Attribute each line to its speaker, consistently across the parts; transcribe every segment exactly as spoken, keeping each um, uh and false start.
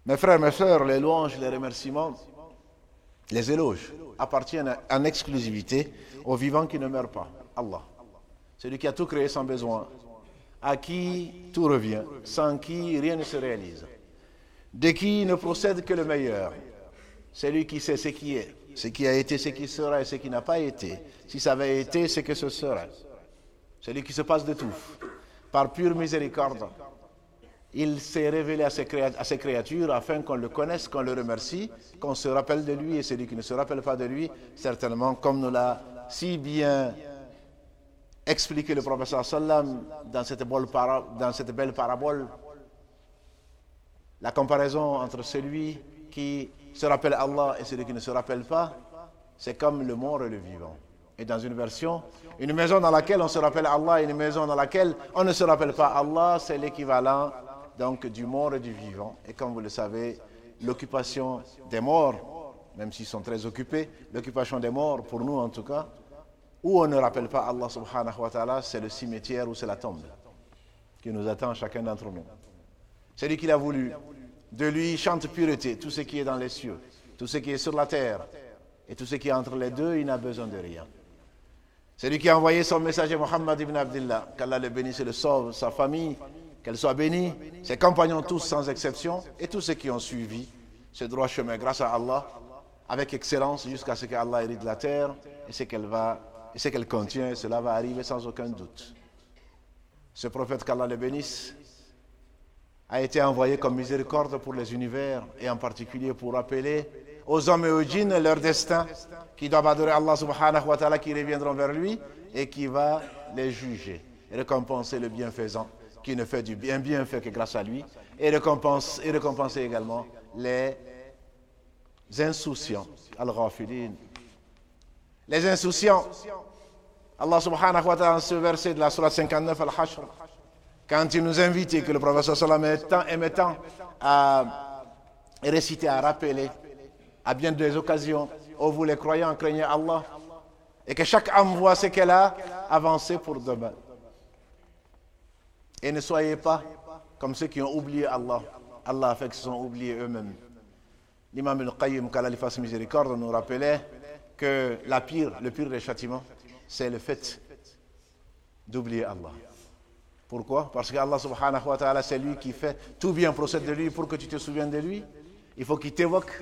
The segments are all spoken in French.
Speaker 1: Mes frères, mes sœurs, les louanges, les remerciements, les éloges appartiennent en exclusivité au vivant qui ne meurt pas, Allah. Celui qui a tout créé sans besoin, à qui tout revient, sans qui rien ne se réalise, de qui ne procède que le meilleur, celui qui sait ce qui est, ce qui a été, ce qui sera et ce qui n'a pas été, si ça avait été, ce que ce sera, celui qui se passe de tout, par pure miséricorde. Il s'est révélé à ses, créa- à ses créatures afin qu'on le connaisse, qu'on le remercie, qu'on se rappelle de lui, et celui qui ne se rappelle pas de lui, certainement, comme nous l'a si bien expliqué le professeur sallam dans cette, para- dans cette belle parabole, la comparaison entre celui qui se rappelle Allah et celui qui ne se rappelle pas, c'est comme le mort et le vivant. Et dans une version, une maison dans laquelle on se rappelle Allah et une maison dans laquelle on ne se rappelle pas Allah, c'est l'équivalent donc du mort et du vivant. Et comme vous le savez, l'occupation des morts, même s'ils sont très occupés, l'occupation des morts, pour nous en tout cas, où on ne rappelle pas Allah subhanahu wa ta'ala, c'est le cimetière ou c'est la tombe qui nous attend chacun d'entre nous. C'est lui qui l'a voulu. De lui chante pureté, tout ce qui est dans les cieux, tout ce qui est sur la terre, et tout ce qui est entre les deux, il n'a besoin de rien. C'est lui qui a envoyé son messager Muhammad ibn Abdullah, qu'Allah le bénisse et le sauve, sa famille, qu'elle soit bénie, ses compagnons tous sans exception, et tous ceux qui ont suivi ce droit chemin grâce à Allah, avec excellence, jusqu'à ce qu'Allah hérite la terre, et ce qu'elle va, et ce qu'elle contient, cela va arriver sans aucun doute. Ce prophète, qu'Allah le bénisse, a été envoyé comme miséricorde pour les univers, et en particulier pour rappeler aux hommes et aux djinns leur destin, qui doivent adorer Allah subhanahu wa ta'ala, qui reviendront vers lui, et qui va les juger, et récompenser le bienfaisant, qui ne fait du bien bienfait que grâce à lui, et récompenser, et récompenser également les insouciants, al-ghafilin. Les insouciants, Allah subhanahu wa ta'ala, dans ce verset de la sourate cinquante-neuf, al-Hashr, quand il nous invite et que le prophète sallallahu alayhi wa sallam aimait tant à réciter, à rappeler, à bien des occasions, ô vous les croyants, craignez Allah, et que chaque âme voit ce qu'elle a avancé pour demain. Et ne soyez pas comme ceux qui ont oublié Allah. Allah a fait qu'ils se sont oubliés eux-mêmes. L'imam al-Qayyim, qu'Allah lui fasse miséricorde, nous rappelait que la pire, le pire des châtiments, c'est le fait d'oublier Allah. Pourquoi? Parce que Allah subhanahu wa ta'ala, c'est lui qui fait tout bien procède de lui pour que tu te souviennes de lui. Il faut qu'il t'évoque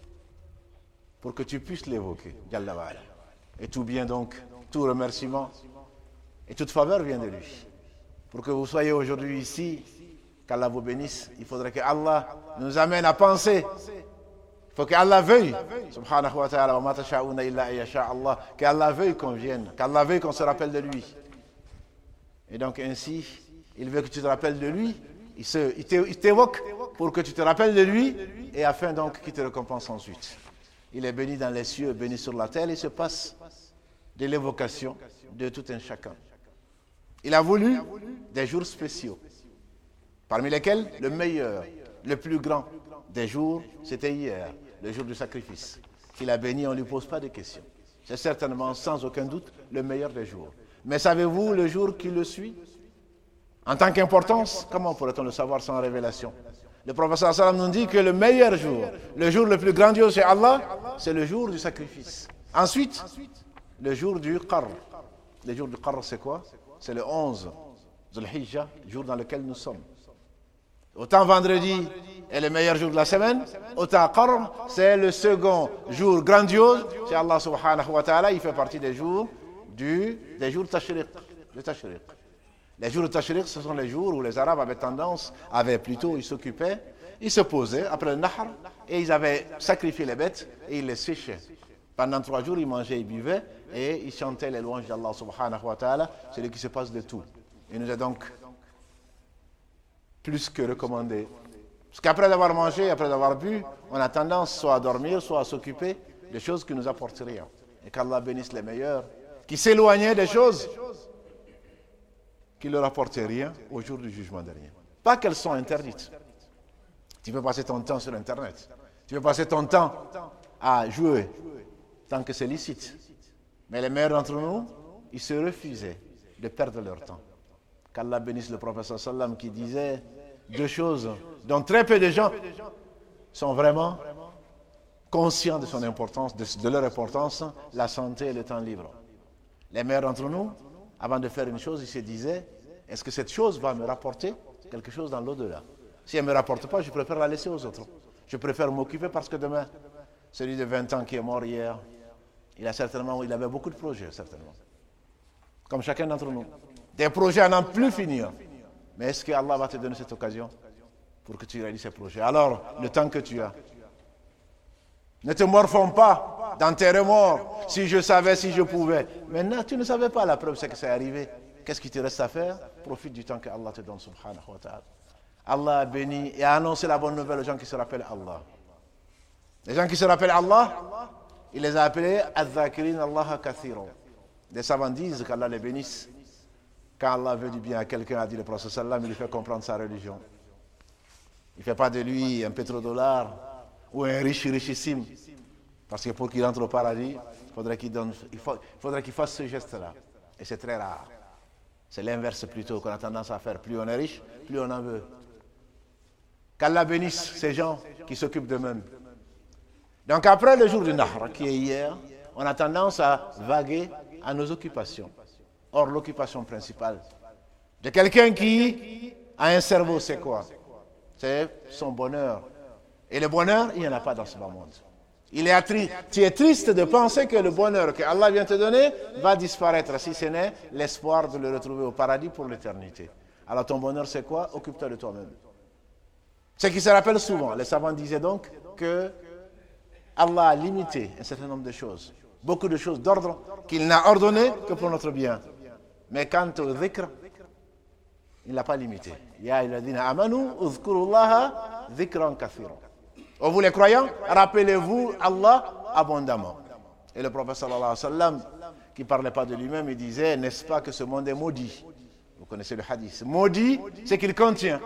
Speaker 1: pour que tu puisses l'évoquer. Jalla wa ala. Et tout bien donc, tout remerciement et toute faveur vient de lui. Pour que vous soyez aujourd'hui ici, qu'Allah vous bénisse, il faudrait que Allah nous amène à penser. Il faut qu'Allah veuille, subhanahu wa ta'ala, wa ma tasha'una illa an yasha Allah, qu'Allah veuille qu'on vienne, qu'Allah veuille qu'on se rappelle de lui. Et donc ainsi, il veut que tu te rappelles de lui, il, se, il t'évoque pour que tu te rappelles de lui, et afin donc qu'il te récompense ensuite. Il est béni dans les cieux, béni sur la terre, il se passe de l'évocation de tout un chacun. Il a voulu des jours spéciaux, parmi lesquels le meilleur, le plus grand des jours, c'était hier, le jour du sacrifice. Qu'il a béni, on ne lui pose pas de questions. C'est certainement, sans aucun doute, le meilleur des jours. Mais savez-vous le jour qui le suit? En tant qu'importance, comment pourrait-on le savoir sans révélation? Le prophète sallam nous dit que le meilleur jour, le jour le plus grandiose chez Allah, c'est le jour du sacrifice. Ensuite, le jour du Qarr. Le jour du Qarr, c'est quoi? C'est le onze Dhul Hijjah, jour dans lequel nous sommes. Autant vendredi est le meilleur jour de la semaine, autant Qarr, c'est le second jour grandiose chez Allah subhanahu wa ta'ala. Il fait partie des jours du, des jours tashriq, de tashriq. Les jours de tashriq, ce sont les jours où les Arabes avaient tendance, avaient plutôt, ils s'occupaient, ils se posaient après le nahr, et ils avaient sacrifié les bêtes, et ils les séchaient. Pendant trois jours, ils mangeaient, ils buvaient, et ils chantaient les louanges d'Allah subhanahu wa ta'ala, c'est lui qui se passe de tout. Il nous est donc plus que recommandé. Parce qu'après avoir mangé, après avoir bu, on a tendance soit à dormir, soit à s'occuper des choses qui nous apportent rien. Et qu'Allah bénisse les meilleurs, qui s'éloignaient des choses qui ne leur apportaient rien au jour du jugement dernier. Pas qu'elles sont interdites. Tu peux passer ton temps sur Internet. Tu peux passer ton temps à jouer, tant que c'est licite. Mais les meilleurs d'entre nous, ils se refusaient de perdre leur temps. Qu'Allah bénisse le prophète sallam qui disait deux choses dont très peu de gens sont vraiment conscients de son importance, de, de leur importance, la santé et le temps libre. Les meilleurs d'entre nous, avant de faire une chose, ils se disaient, est-ce que cette chose va me rapporter quelque chose dans l'au-delà? Si elle ne me rapporte pas, je préfère la laisser aux autres. Je préfère m'occuper parce que demain, celui de vingt ans qui est mort hier, il a certainement, il avait beaucoup de projets, certainement. Comme chacun d'entre nous. Des projets à n'en plus finir. Mais est-ce que Allah va te donner cette occasion pour que tu réalises ces projets? Alors, le temps que tu as, ne te morfonds pas dans tes remords. Si je savais, si je pouvais. Maintenant, tu ne savais pas, la preuve c'est que c'est arrivé. Qu'est-ce qui te reste à faire? Profite du temps que Allah te donne, subhanahu wa ta'ala. Allah a béni et a annoncé la bonne nouvelle aux gens qui se rappellent Allah. Les gens qui se rappellent Allah, il les a appelés Adh-Dhakirin Allah Kathiro. Les savants disent qu'Allah les bénisse. Quand Allah veut du bien à quelqu'un, a dit le prophète sallam, il lui fait comprendre sa religion. Il ne fait pas de lui un pétrodollar ou un riche richissime. Parce que pour qu'il entre au paradis, il faudrait qu'il donne, il faut, il faudrait qu'il fasse ce geste-là. Et c'est très rare. C'est l'inverse plutôt qu'on a tendance à faire. Plus on est riche, plus on en veut. Qu'Allah bénisse ces gens qui s'occupent d'eux-mêmes. Donc après le jour du Nahr, qui est hier, on a tendance à vaguer à nos occupations. Or, l'occupation principale de quelqu'un qui a un cerveau, c'est quoi? C'est son bonheur. Et le bonheur, il n'y en a pas dans ce bas monde. Il est attri- tu es triste de penser que le bonheur que Allah vient te donner va disparaître, si ce n'est l'espoir de le retrouver au paradis pour l'éternité. Alors ton bonheur, c'est quoi? Occupe-toi de toi-même. Ce qui se rappelle souvent, les savants disaient donc que Allah a limité un certain nombre de choses. Beaucoup de choses d'ordre qu'il n'a ordonné que pour notre bien. Mais quant au dhikr, il n'a pas limité. Ya ayyuhalladhina amanu uzkurullaha dhikran kathiran. Oh, vous les croyants, rappelez-vous Allah abondamment. Et le prophète sallallahu alayhi wa sallam, qui ne parlait pas de lui-même, il disait, n'est-ce pas que ce monde est maudit? Vous connaissez le hadith. Maudit, c'est qu'il contient.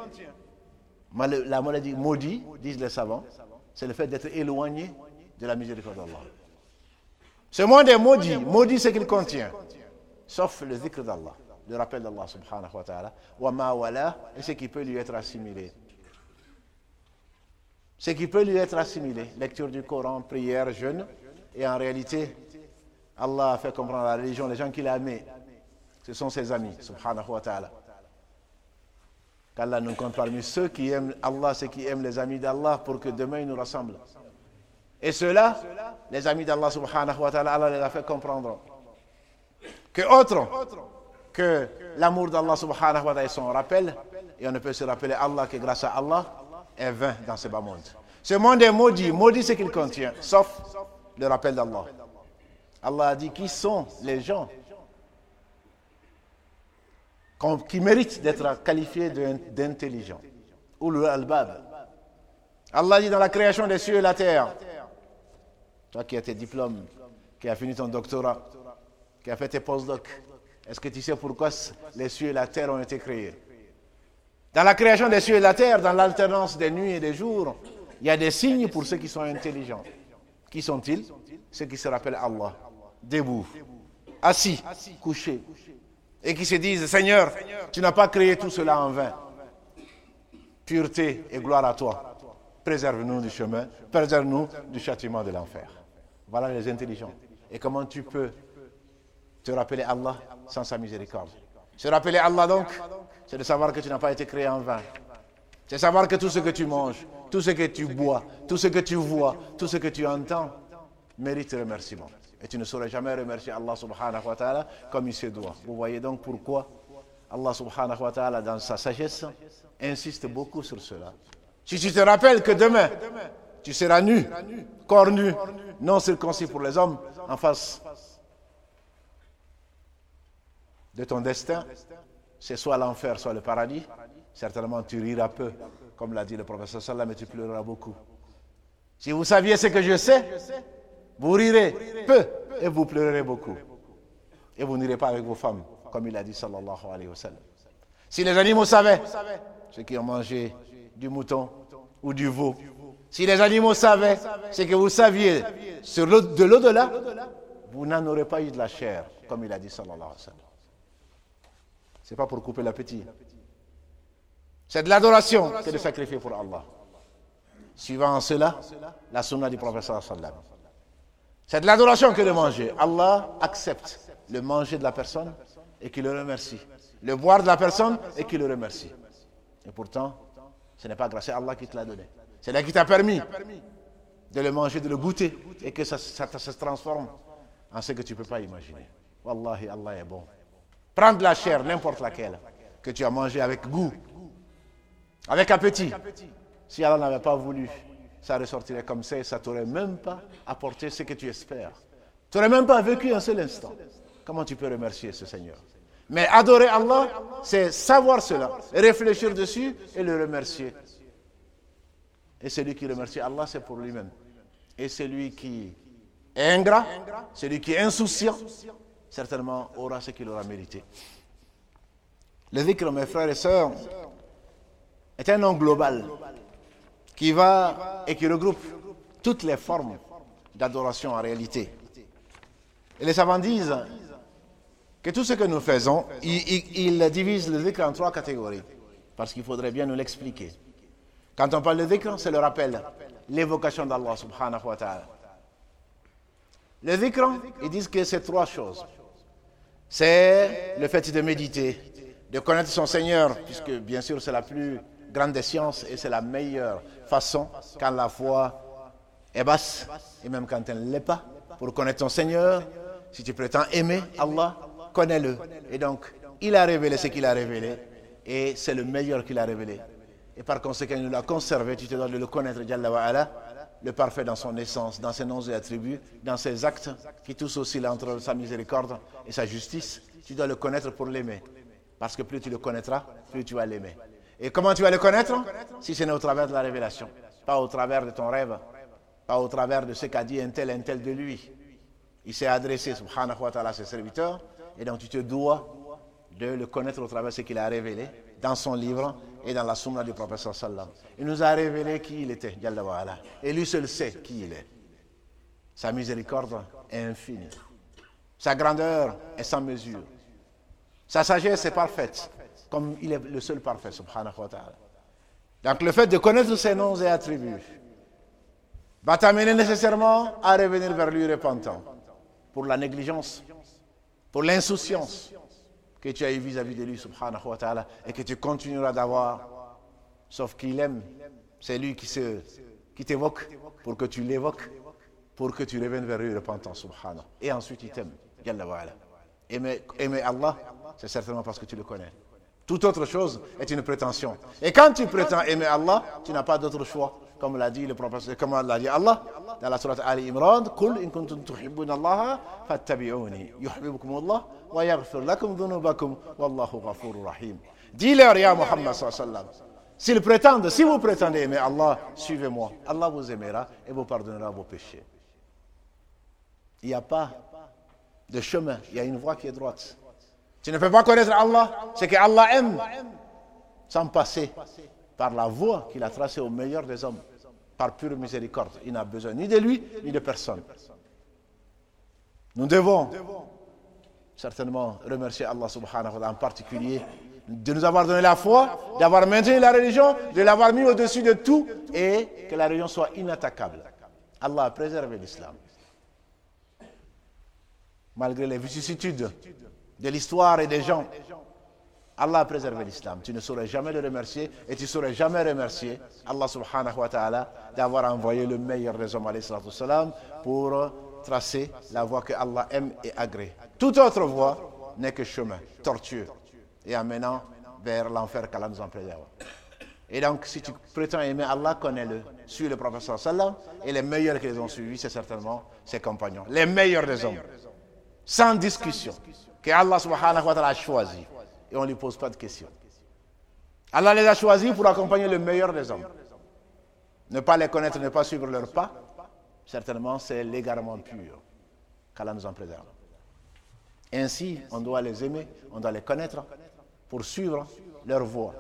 Speaker 1: La maladie maudit, disent les savants, c'est le fait d'être éloigné de la miséricorde d'Allah. Ce monde est maudit. Maudit, c'est qu'il contient. Sauf le dhikr d'Allah, le rappel d'Allah subhanahu wa ta'ala, wa ma wala, et ce qui peut lui être assimilé. Ce qui peut lui être assimilé. Lecture du Coran, prière, jeûne. Et en réalité, Allah a fait comprendre la religion, les gens qu'il a aimés, ce sont ses amis, subhanahu wa ta'ala. Qu'Allah nous compte parmi ceux qui aiment Allah, ceux qui aiment les amis d'Allah, pour que demain ils nous rassemblent. Et ceux-là, les amis d'Allah subhanahu wa ta'ala, Allah les a fait comprendre que autre que l'amour d'Allah subhanahu wa ta'ala est son rappel, et on ne peut se rappeler Allah que grâce à Allah, est vain dans ce bas monde. Ce monde est maudit, maudit ce qu'il contient, sauf le rappel d'Allah. Allah a dit qui sont les gens qui méritent d'être qualifiés d'intelligents. Ulul albab. Allah dit dans la création des cieux et la terre, toi qui as tes diplômes, qui as fini ton doctorat, qui as fait tes postdocs, est-ce que tu sais pourquoi les cieux et la terre ont été créés? Dans la création des cieux et de la terre, dans l'alternance des nuits et des jours, il y a des signes pour ceux qui sont intelligents. Qui sont-ils? Ceux qui se rappellent Allah, debout, assis, couchés, et qui se disent, Seigneur, tu n'as pas créé tout cela en vain. Pureté et gloire à toi. Préserve-nous du chemin, préserve-nous du châtiment de l'enfer. Voilà les intelligents. Et comment tu peux te rappeler Allah sans sa miséricorde? Se rappeler Allah donc, c'est de savoir que tu n'as pas été créé en vain. C'est savoir que tout ce que tu manges, tout ce que tu bois, tout ce que tu vois, tout ce que tu entends, mérite remerciement. Et tu ne saurais jamais remercier Allah subhanahu wa ta'ala comme il se doit. Vous voyez donc pourquoi Allah subhanahu wa ta'ala, dans sa sagesse, insiste beaucoup sur cela. Si tu te rappelles que demain, tu seras nu, corps nu, non circoncis pour les hommes, en face de ton destin, c'est soit l'enfer, soit le paradis, certainement tu riras peu, comme l'a dit le prophète sallam, et tu pleureras beaucoup. Si vous saviez ce que je sais, vous rirez peu et vous pleurerez beaucoup. Et vous n'irez pas avec vos femmes, comme il a dit sallallahu alayhi wa sallam. Si les animaux savaient, ceux qui ont mangé du mouton ou du veau, si les animaux savaient ce que vous saviez sur de l'au-delà, vous n'en aurez pas eu de la chair, comme il a dit sallallahu alayhi wa sallam. Ce n'est pas pour couper l'appétit. C'est de l'adoration que de sacrifier pour Allah. suivant cela la sunna du prophète sallallahu alayhi wa sallam. C'est de l'adoration que de manger. Allah accepte le manger de la personne et qu'il le remercie. Le boire de la personne et qu'il le remercie. Et pourtant, ce n'est pas grâce à Allah qui te l'a donné. C'est là qui t'a permis de le manger, de le goûter et que ça, ça, ça se transforme en ce que tu ne peux pas imaginer. Wallahi, Allah est bon. Prends de la chair, n'importe laquelle, que tu as mangé avec goût, avec appétit. Si Allah n'avait pas voulu, ça ressortirait comme ça et ça ne t'aurait même pas apporté ce que tu espères. Tu n'aurais même pas vécu un seul instant. Comment tu peux remercier ce Seigneur? Mais adorer Allah, c'est savoir cela, réfléchir dessus et le remercier. Et celui qui remercie Allah, c'est pour lui-même. Et celui qui est ingrat, celui qui est insouciant, certainement aura ce qu'il aura mérité. Le dhikr, mes frères et sœurs, est un nom global qui va et qui regroupe toutes les formes d'adoration en réalité. Et les savants disent que tout ce que nous faisons, ils, ils divisent le dhikr en trois catégories, parce qu'il faudrait bien nous l'expliquer. Quand on parle de dhikr, c'est le rappel, l'évocation d'Allah subhanahu wa ta'ala. Le dhikr, ils disent que c'est trois choses. C'est le fait de méditer, de connaître son Seigneur, puisque bien sûr c'est la plus grande des sciences et c'est la meilleure façon quand la foi est basse et même quand elle ne l'est pas, pour connaître ton Seigneur. Si tu prétends aimer Allah, connais-le. Et donc, il a révélé ce qu'il a révélé et c'est le meilleur qu'il a révélé. Et par conséquent, il nous l'a conservé, tu te dois de le connaître, Jalla wa ala, le parfait dans son essence, dans ses noms et attributs, dans ses actes qui tous oscillent entre sa miséricorde et sa justice. Tu dois le connaître pour l'aimer. Parce que plus tu le connaîtras, plus tu vas l'aimer. Et comment tu vas le connaître? Si ce n'est au travers de la révélation, pas au travers de ton rêve, pas au travers de ce qu'a dit un tel, un tel de lui. Il s'est adressé, subhanahu wa ta'ala, à ses serviteurs, et donc tu te dois de le connaître au travers de ce qu'il a révélé dans son livre et dans la sunna du prophète sallallahu alayhi wa sallam. Il nous a révélé qui il était, Jalla wa ala. Et lui seul sait qui il est. Sa miséricorde est infinie. Sa grandeur est sans mesure. Sa sagesse est parfaite, comme il est le seul parfait, subhanahu wa ta'ala. Donc le fait de connaître ses noms et attributs va t'amener nécessairement à revenir vers lui repentant pour la négligence, pour l'insouciance que tu as eu vis-à-vis de lui, subhanahu wa ta'ala, et que tu continueras d'avoir, sauf qu'il aime. C'est lui qui, se, qui t'évoque pour que tu l'évoques, pour que tu reviennes vers lui repentant, subhanahu. Et ensuite il t'aime, Jalla wa ala. Aimer, aimer Allah, c'est certainement parce que tu le connais. Toute autre chose est une prétention. Et quand tu prétends aimer Allah, tu n'as pas d'autre choix. Comme l'a dit le prophète, comme l'a dit Allah dans la sourate Ali Imran, Qul in kuntum tuhibbuna Allah fattabi'uni yuhibbukum Allah wa yaghfir lakum dhunubakum wallahu ghafurur rahim. Dis-leur, ya Muhammad sallallahu alayhi wa sallam, s'ils prétendent, si vous prétendez aimer Allah, suivez-moi. Allah vous aimera et vous pardonnera vos péchés. Il n'y a pas de chemin, il y a une voie qui est droite. Tu ne peux pas connaître Allah, c'est que Allah aime, sans passer par la voie qu'il a tracée au meilleur des hommes, par pure miséricorde. Il n'a besoin ni de lui, ni de personne. Nous devons certainement remercier Allah subhanahu wa ta'ala en particulier de nous avoir donné la foi, d'avoir maintenu la religion, de l'avoir mis au-dessus de tout et que la religion soit inattaquable. Allah a préservé l'islam. Malgré les vicissitudes de l'histoire et des gens, Allah a préservé l'islam. Tu ne saurais jamais le remercier et tu ne saurais jamais remercier Allah subhanahu wa ta'ala d'avoir envoyé le meilleur des hommes, alayhi salatu wassalam, pour tracer la voie que Allah aime et agrée. Toute autre voie n'est que chemin tortueux et amenant vers l'enfer qu'Allah nous en préserve. Et donc, si tu prétends aimer Allah, connais-le. Suis le prophète sallallahu alayhi wa sallam et les meilleurs qui les ont suivis, c'est certainement ses compagnons. Les meilleurs des hommes. Sans discussion. Que Allah subhanahu wa ta'ala a choisi. Et on ne lui pose pas de questions. Allah les a choisis pour accompagner le meilleur des hommes. Ne pas les connaître, ne pas suivre leurs pas, certainement c'est l'égarement pur. Qu'Allah nous en préserve. Ainsi, on doit les aimer, on doit les connaître pour suivre leur voie.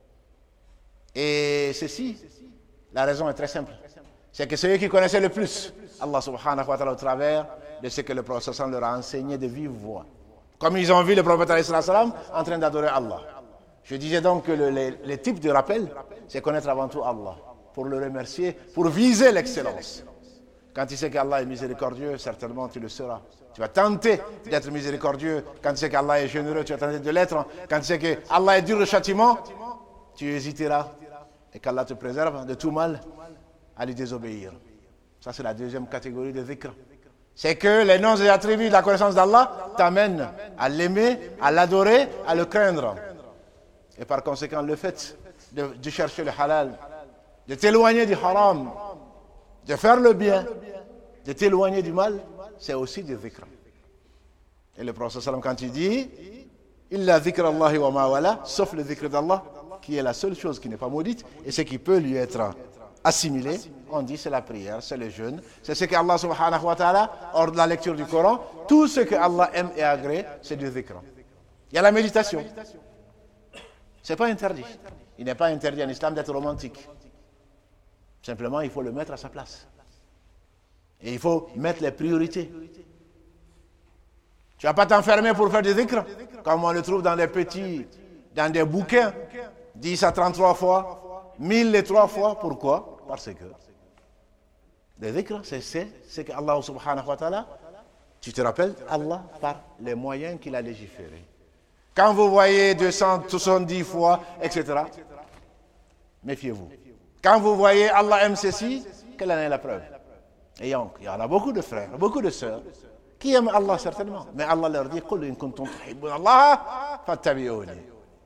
Speaker 1: Et ceci, la raison est très simple. C'est que ceux qui connaissaient le plus Allah subhanahu wa ta'ala au travers de ce que le prophète leur a enseigné de vive voix. Comme ils ont vu le prophète alayhi salam en train d'adorer Allah. Je disais donc que le, les, les types de rappel, c'est connaître avant tout Allah. pour le remercier, pour viser l'excellence. Quand tu sais qu'Allah est miséricordieux, certainement tu le seras. Tu vas tenter d'être miséricordieux. Quand tu sais qu'Allah est généreux, tu vas tenter de l'être. Quand tu sais qu'Allah est dur de châtiment, tu hésiteras. Et qu'Allah te préserve de tout mal à lui désobéir. Ça, c'est la deuxième catégorie de dhikr. C'est que les noms et attributs de la connaissance d'Allah t'amènent à l'aimer, à l'adorer, à le craindre. Et par conséquent, le fait de, de chercher le halal, de t'éloigner du haram, de faire le bien, de t'éloigner du mal, c'est aussi du dhikr. Et le prophète sallam, quand il dit illa dhikr Allahi wa ma wala, sauf le dhikr d'Allah, qui est la seule chose qui n'est pas maudite, et ce qui peut lui être assimilé, on dit c'est la prière, c'est le jeûne, c'est ce que Allah subhanahu wa ta'ala ordre la lecture du Coran, tout ce que Allah aime et agrée, c'est du dhikr. Il y a la méditation. C'est pas interdit. Il n'est pas interdit en islam d'être romantique. Simplement, il faut le mettre à sa place. Et il faut mettre les priorités. Tu ne vas pas t'enfermer pour faire des dhikr, comme on le trouve dans des petits, dans des bouquins, dix à trente-trois fois, mille et trois fois. Pourquoi? Parce que les dhikr, c'est ce que Allah subhanahu wa ta'ala, tu te rappelles, Allah par les moyens qu'il a légiférés. Quand vous voyez deux cent soixante-dix fois, et cetera, méfiez-vous. Quand vous voyez Allah aime ceci, quelle en est la preuve? Et il y en a beaucoup de frères, beaucoup de sœurs qui aiment Allah certainement. Mais Allah leur dit قُلْ إِن كُنْتُمْ تُحِبُّونَ اللَّهَ فَاتَّبِعُونِي.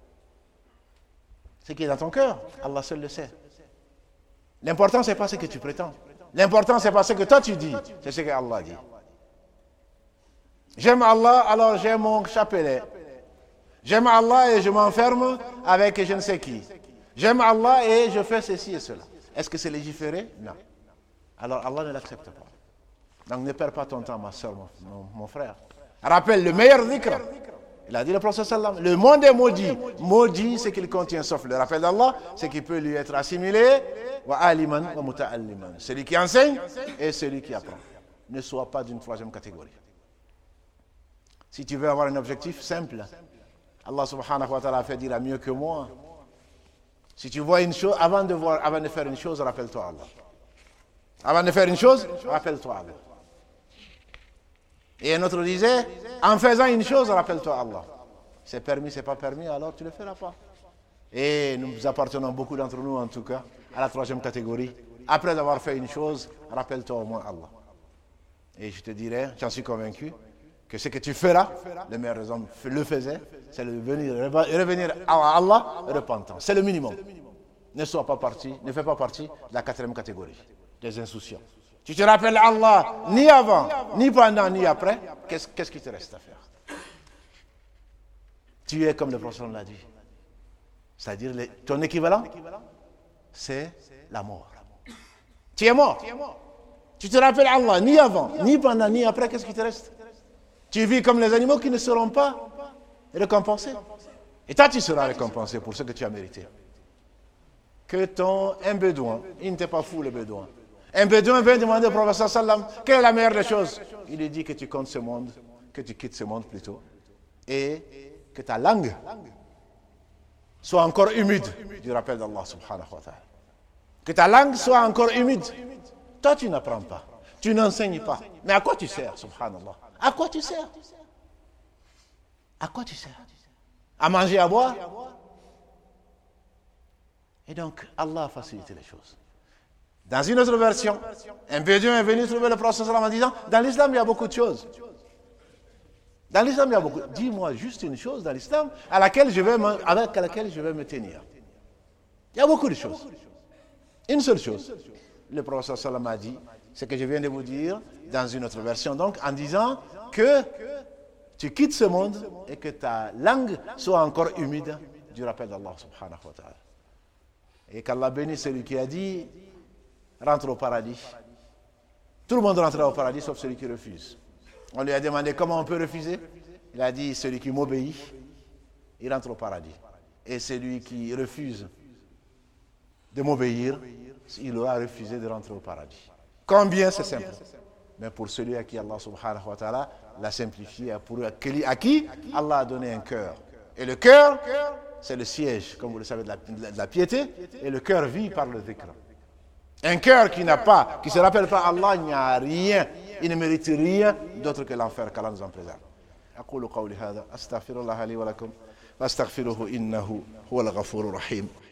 Speaker 1: Ce qui est dans ton cœur, Allah seul le sait. L'important, ce n'est pas ce que tu prétends. L'important, ce n'est pas ce que toi tu dis, c'est ce que Allah dit. J'aime Allah, alors j'aime mon chapelet. J'aime Allah et je m'enferme avec je ne sais qui. J'aime Allah et je fais ceci et cela. Est-ce que c'est légiféré? Non. Alors Allah ne l'accepte pas. Donc ne perds pas ton temps, ma soeur, mon, mon frère. Rappelle le meilleur dhikr. Il a dit le prophète sallam, le monde est maudit. Maudit, c'est qu'il contient, sauf le rappel d'Allah, c'est qu'il peut lui être assimilé. Wa aliman wa muta'alliman. Celui qui enseigne et celui qui apprend. Ne sois pas d'une troisième catégorie. Si tu veux avoir un objectif simple, Allah subhanahu wa ta'ala a fait dire à mieux que moi. Si tu vois une chose, avant de, voir, avant de faire une chose, rappelle-toi Allah. Avant de faire une chose, rappelle-toi Allah. Et un autre disait, en faisant une chose, rappelle-toi Allah. C'est permis, c'est pas permis, alors tu ne le feras pas. Et nous appartenons, beaucoup d'entre nous en tout cas, à la troisième catégorie. Après avoir fait une chose, rappelle-toi au moins Allah. Et je te dirais, j'en suis convaincu, que ce que tu feras, le meilleur des hommes le faisait, c'est de venir, revenir à Allah repentant. C'est le minimum. Ne sois pas parti, ne fais pas partie de la quatrième catégorie, des insouciants. Tu te rappelles Allah ni avant, ni pendant, ni après, qu'est-ce, qu'est-ce qui te reste à faire? Tu es comme le prophète l'a dit. C'est-à-dire, les, ton équivalent, c'est la mort. Tu es mort. Tu te rappelles Allah ni avant, ni pendant, ni après, qu'est-ce qui te reste? Tu vis comme les animaux qui ne seront pas récompensés. Et toi, tu seras récompensé pour ce que tu as mérité. Que ton, un bédouin, il n'était pas fou le bédouin. Un bédouin vient demander au prophète sallam, quelle est la meilleure des choses? Il lui dit que tu comptes ce monde, que tu quittes ce monde plutôt, et que ta langue soit encore humide du rappel d'Allah subhanahu wa ta'ala. Que ta langue soit encore humide. Toi, tu n'apprends pas, tu n'enseignes pas. Mais à quoi tu sers, subhanallah? À quoi tu sers? À quoi tu sers? À manger, à boire? Et donc, Allah a facilité les choses. Dans une autre version, un bédouin est venu trouver le prophète en disant, dans l'islam, il y a beaucoup de choses. Dans l'islam, il y a beaucoup. Dis-moi juste une chose dans l'islam à laquelle je vais me, avec laquelle je vais me tenir. Il y a beaucoup de choses. Une seule chose. Le prophète sallam a dit, ce que je viens de vous dire dans une autre version, donc en disant que tu quittes ce monde et que ta langue soit encore humide du rappel d'Allah subhanahu wa ta'ala. Et qu'Allah bénisse celui qui a dit, rentre au paradis. Tout le monde rentrera au paradis sauf celui qui refuse. On lui a demandé comment on peut refuser. Il a dit, celui qui m'obéit, il rentre au paradis. Et celui qui refuse de m'obéir, il aura refusé de rentrer au paradis. Combien c'est simple. Mais pour celui à qui Allah subhanahu wa ta'ala l'a simplifié, pour à qui Allah a donné un cœur. Et le cœur, c'est le siège, comme vous le savez, de la, de la piété. Et le cœur vit par le dhikr. Un cœur qui n'a pas, qui ne se rappelle pas Allah, il n'y a rien, il ne mérite rien d'autre que l'enfer, qu'Allah nous en préserve. أقول قولي هذا أستغفر الله لي ولكم واستغفروه إنه هو الغفور الرحيم